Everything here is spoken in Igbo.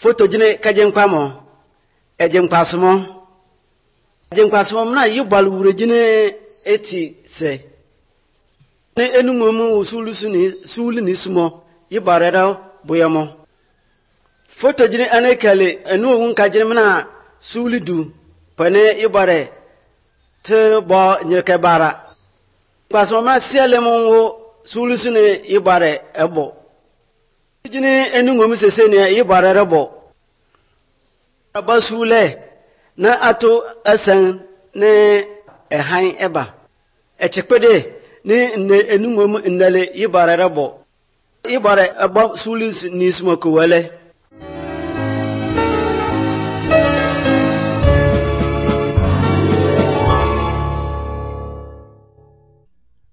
foto jine kajenkpamo ejenkpasmo mna yibal wure jine eti se ne enungomu sulu ni sumo yibareda boyamo foto jine anekale enu kajine mna sulu du pane yibare te bo nyirke bara pasmo ma siale mo sulu sune yibare ebo jine enungomu sese ne yibare rebo abasule na ato asan ne ehan eba echekpede ni enungomu nnale yibare rebo yibare aba sulu ni sumo ko wale